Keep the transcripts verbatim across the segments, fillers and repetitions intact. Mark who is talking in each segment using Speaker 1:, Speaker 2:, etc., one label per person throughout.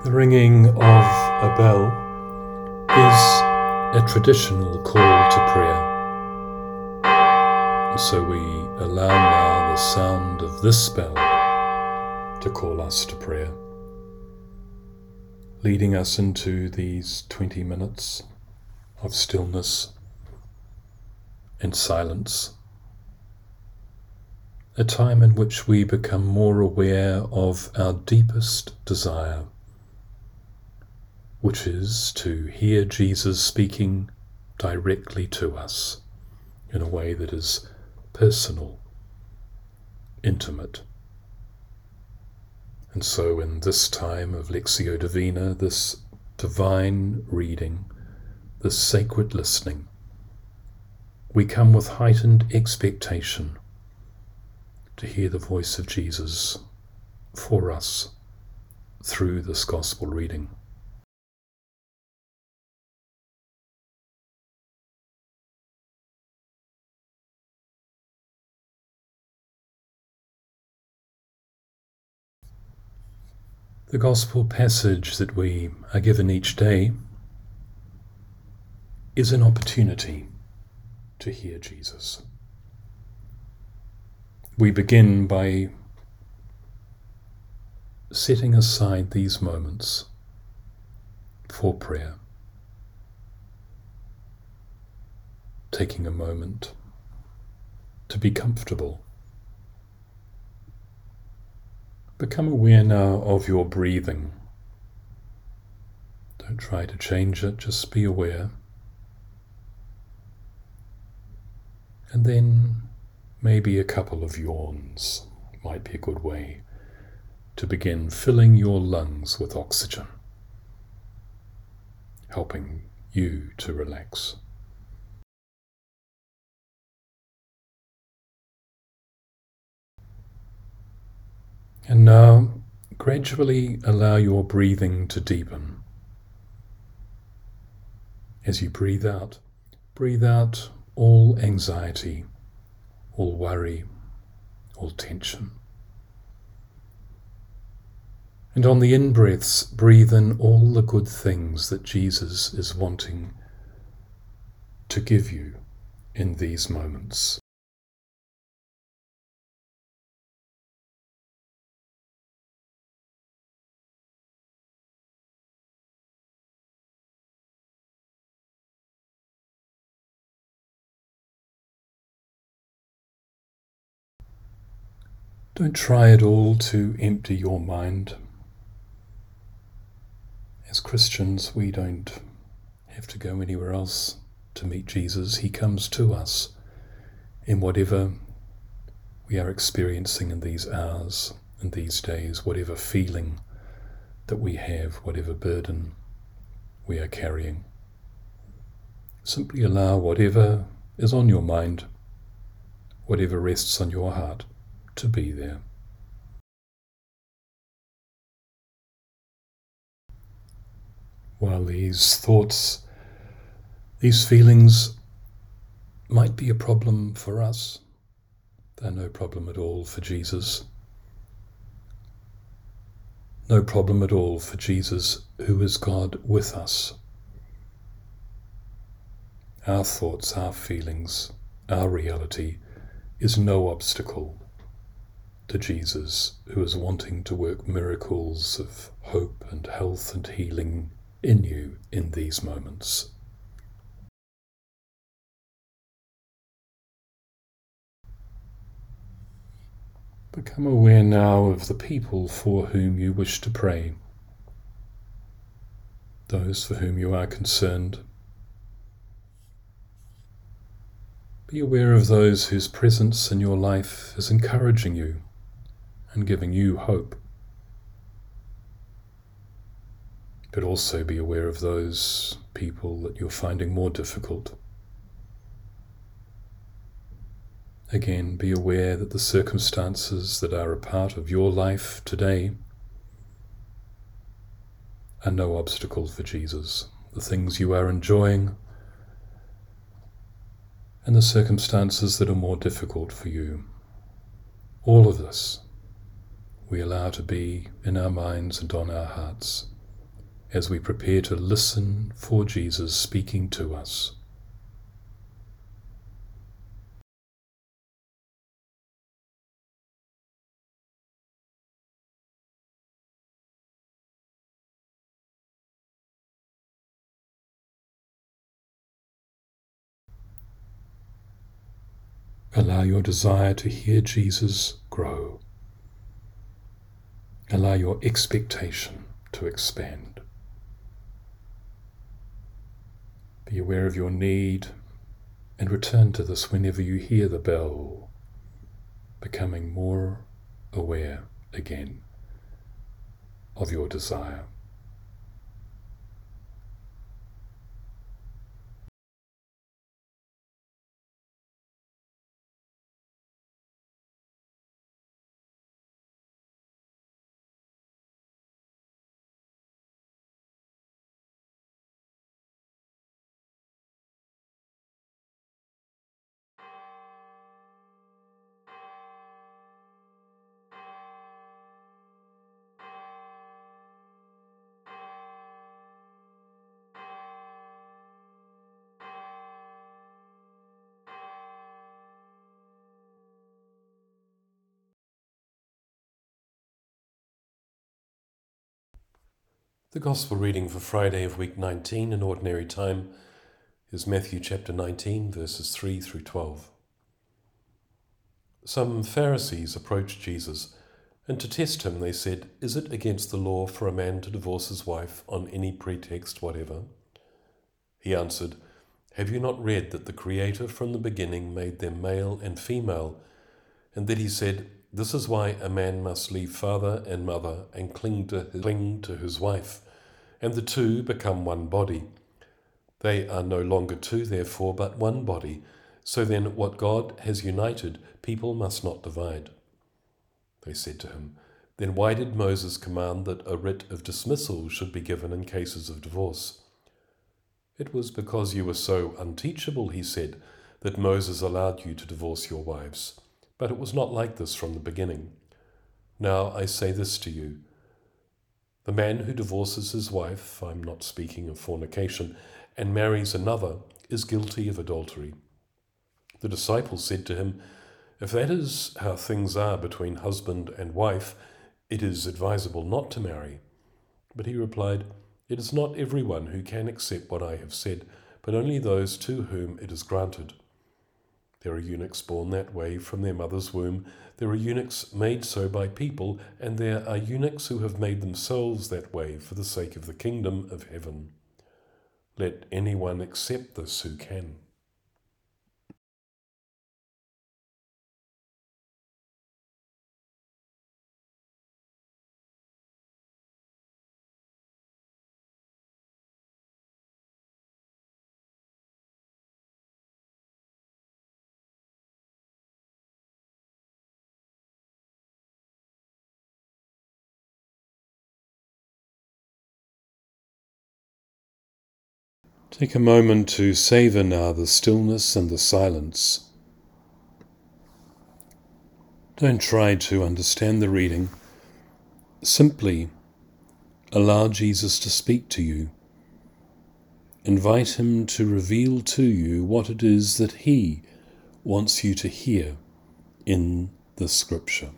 Speaker 1: The ringing of a bell is a traditional call to prayer. And so we allow now the sound of this bell to call us to prayer, leading us into these twenty minutes of stillness and silence, a time in which we become more aware of our deepest desire, which is to hear Jesus speaking directly to us in a way that is personal, intimate. And so in this time of Lectio Divina, this divine reading, this sacred listening, we come with heightened expectation to hear the voice of Jesus for us through this gospel reading. The gospel passage that we are given each day is an opportunity to hear Jesus. We begin by setting aside these moments for prayer, taking a moment to be comfortable. Become aware now of your breathing. Don't try to change it, just be aware. And then maybe a couple of yawns might be a good way to begin filling your lungs with oxygen, helping you to relax. And now, gradually allow your breathing to deepen. As you breathe out, breathe out all anxiety, all worry, all tension. And on the in-breaths, breathe in all the good things that Jesus is wanting to give you in these moments. Don't try at all to empty your mind. As Christians, we don't have to go anywhere else to meet Jesus. He comes to us in whatever we are experiencing in these hours and these days, whatever feeling that we have, whatever burden we are carrying. Simply allow whatever is on your mind, whatever rests on your heart, to be there. While these thoughts, these feelings might be a problem for us, they're no problem at all for Jesus. No problem at all for Jesus, who is God with us. Our thoughts, our feelings, our reality is no obstacle to Jesus, who is wanting to work miracles of hope and health and healing in you in these moments. Become aware now of the people for whom you wish to pray, those for whom you are concerned. Be aware of those whose presence in your life is encouraging you and giving you hope. But also be aware of those people that you're finding more difficult. Again, be aware that the circumstances that are a part of your life today are no obstacle for Jesus. The things you are enjoying and the circumstances that are more difficult for you. All of this we allow to be in our minds and on our hearts as we prepare to listen for Jesus speaking to us. Allow your desire to hear Jesus grow. Allow your expectation to expand. Be aware of your need and return to this whenever you hear the bell, becoming more aware again of your desire. The Gospel reading for Friday of week nineteen in Ordinary Time is Matthew chapter nineteen, verses three through twelve. Some Pharisees approached Jesus, and to test him they said, "Is it against the law for a man to divorce his wife on any pretext whatever?" He answered, "Have you not read that the Creator from the beginning made them male and female, and that he said, 'This is why a man must leave father and mother and cling to his, cling to his wife, and the two become one body. They are no longer two, therefore, but one body. So then what God has united, people must not divide.'" They said to him, "Then why did Moses command that a writ of dismissal should be given in cases of divorce?" "It was because you were so unteachable," he said, "that Moses allowed you to divorce your wives. But it was not like this from the beginning. Now I say this to you. The man who divorces his wife, I'm not speaking of fornication, and marries another is guilty of adultery." The disciples said to him, "If that is how things are between husband and wife, it is advisable not to marry." But he replied, "It is not everyone who can accept what I have said, but only those to whom it is granted. There are eunuchs born that way from their mother's womb. There are eunuchs made so by people, and there are eunuchs who have made themselves that way for the sake of the kingdom of heaven. Let anyone accept this who can." Take a moment to savour now the stillness and the silence. Don't try to understand the reading. Simply allow Jesus to speak to you. Invite him to reveal to you what it is that he wants you to hear in the Scripture.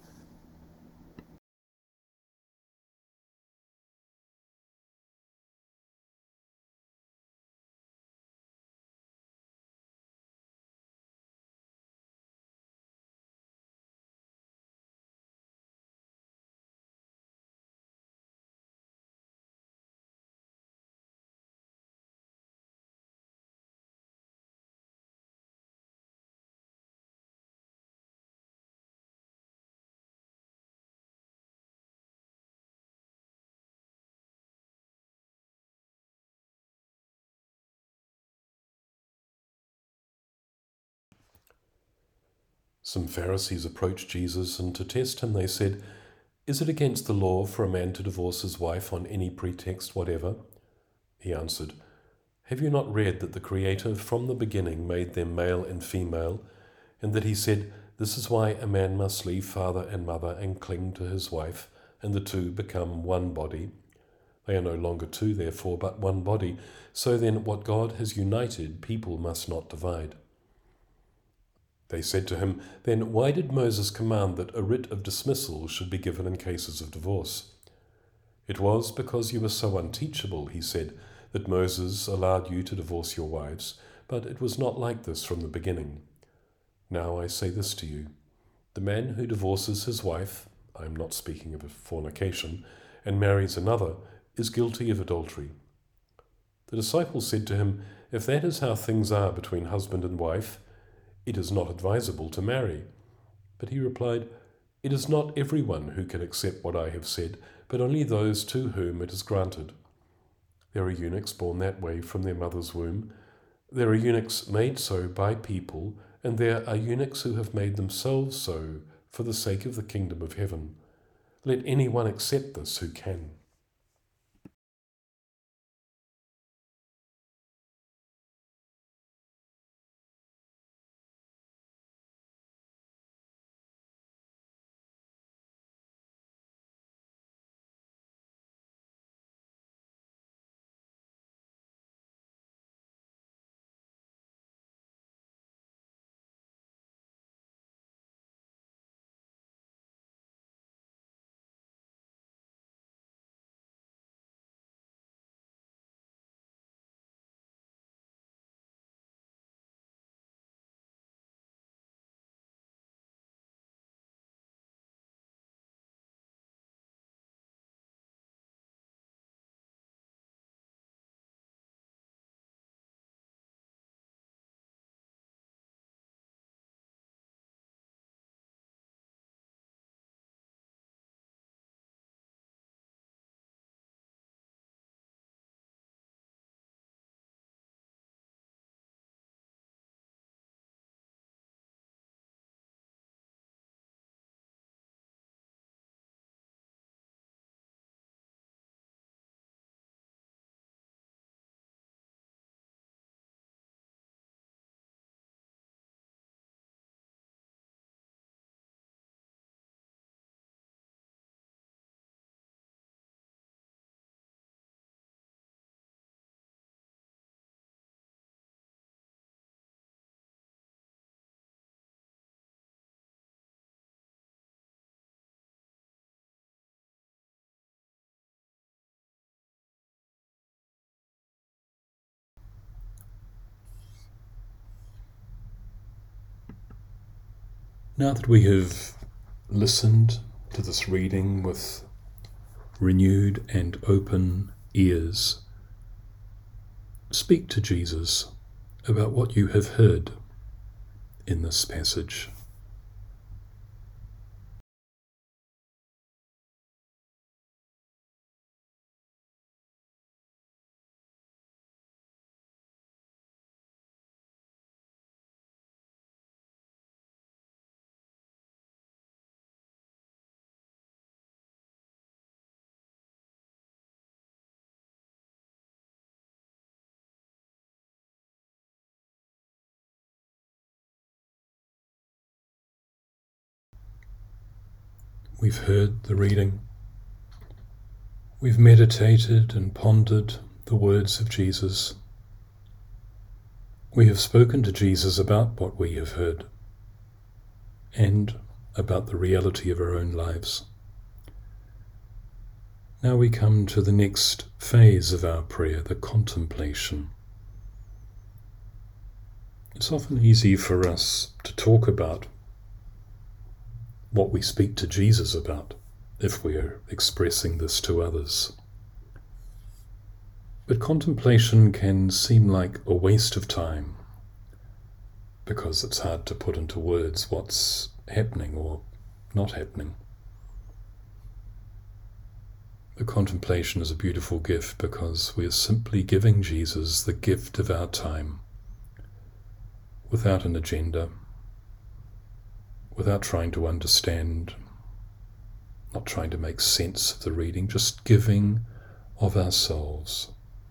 Speaker 1: Some Pharisees approached Jesus, and to test him they said, "Is it against the law for a man to divorce his wife on any pretext whatever?" He answered, "Have you not read that the Creator from the beginning made them male and female, and that he said, 'This is why a man must leave father and mother and cling to his wife, and the two become one body'?
Speaker 2: They are no longer two, therefore, but one body. So then, what God has united, people must not divide. They said to him, Then why did Moses command that a writ of dismissal should be given in cases of divorce? It was because you were so unteachable, he said, that Moses allowed you to divorce your wives, but it was not like this from the beginning. Now I say this to you. The man who divorces his wife, I am not speaking of a fornication, and marries another, is guilty of adultery. The disciples said to him, If that is how things are between husband and wife, it is not advisable to marry. But he replied, It is not everyone who can accept what I have said, but only those to whom it is granted. There are eunuchs born that way from their mother's womb. There are eunuchs made so by people, and there are eunuchs who have made themselves so for the sake of the kingdom of heaven. Let anyone accept this who can.
Speaker 1: Now that we have listened to this reading with renewed and open ears, speak to Jesus about what you have heard in this passage. We've heard the reading. We've meditated and pondered the words of Jesus. We have spoken to Jesus about what we have heard and about the reality of our own lives. Now we come to the next phase of our prayer, the contemplation. It's often easy for us to talk about what we speak to Jesus about if we are expressing this to others. But contemplation can seem like a waste of time because it's hard to put into words what's happening or not happening. The contemplation is a beautiful gift because we are simply giving Jesus the gift of our time without an agenda, without trying to understand, not trying to make sense of the reading, just giving of ourselves.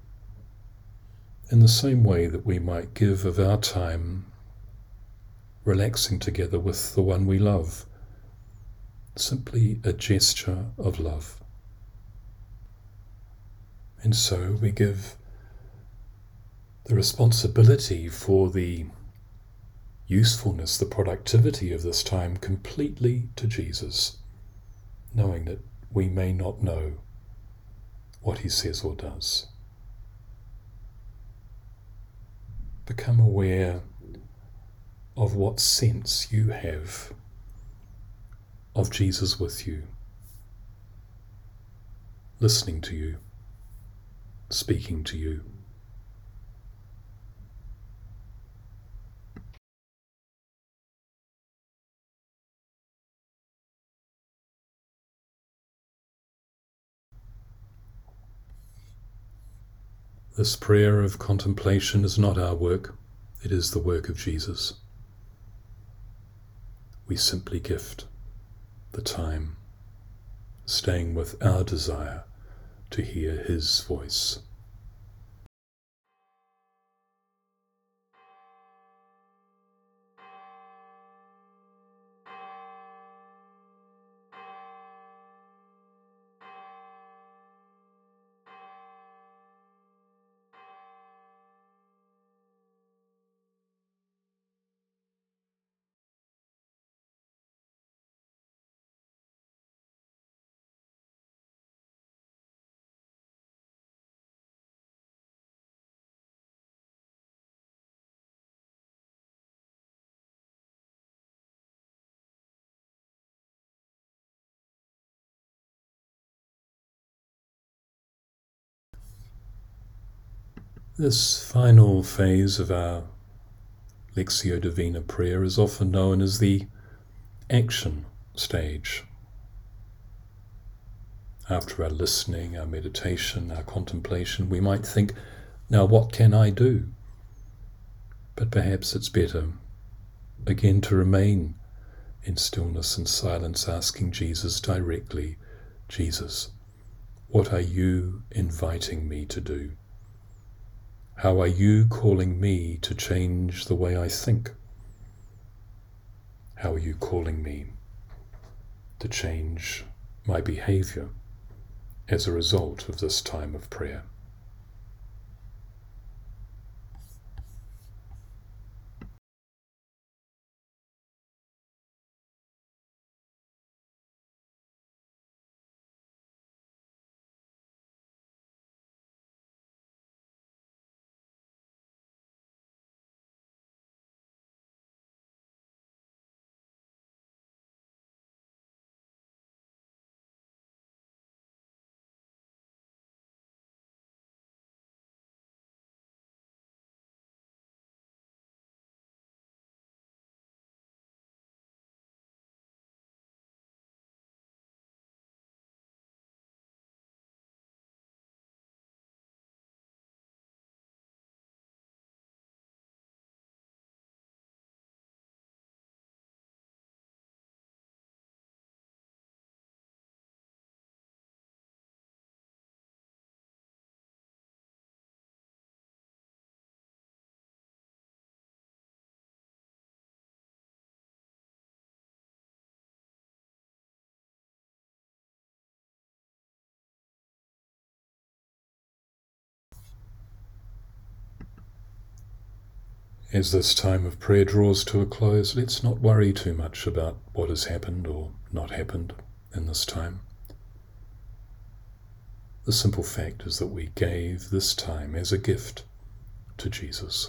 Speaker 1: In the same way that we might give of our time relaxing together with the one we love, simply a gesture of love. And so we give the responsibility for the usefulness, the productivity of this time completely to Jesus, knowing that we may not know what he says or does. Become aware of what sense you have of Jesus with you, listening to you, speaking to you. This prayer of contemplation is not our work, it is the work of Jesus. We simply gift the time, staying with our desire to hear his voice. This final phase of our Lectio Divina prayer is often known as the action stage. After our listening, our meditation, our contemplation, we might think, now what can I do? But perhaps it's better, again, to remain in stillness and silence, asking Jesus directly, Jesus, what are you inviting me to do? How are you calling me to change the way I think? How are you calling me to change my behavior as a result of this time of prayer? As this time of prayer draws to a close, let's not worry too much about what has happened or not happened in this time. The simple fact is that we gave this time as a gift to Jesus.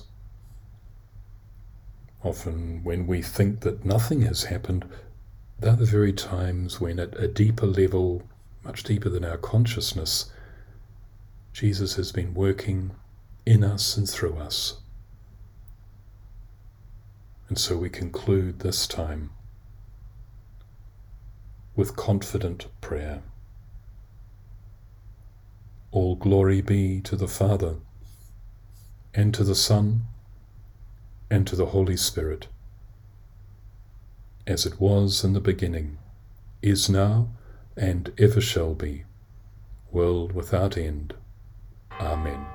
Speaker 1: Often when we think that nothing has happened, they're the very times when at a deeper level, much deeper than our consciousness, Jesus has been working in us and through us. And so we conclude this time with confident prayer. All glory be to the Father, and to the Son, and to the Holy Spirit, as it was in the beginning, is now, and ever shall be, world without end. Amen.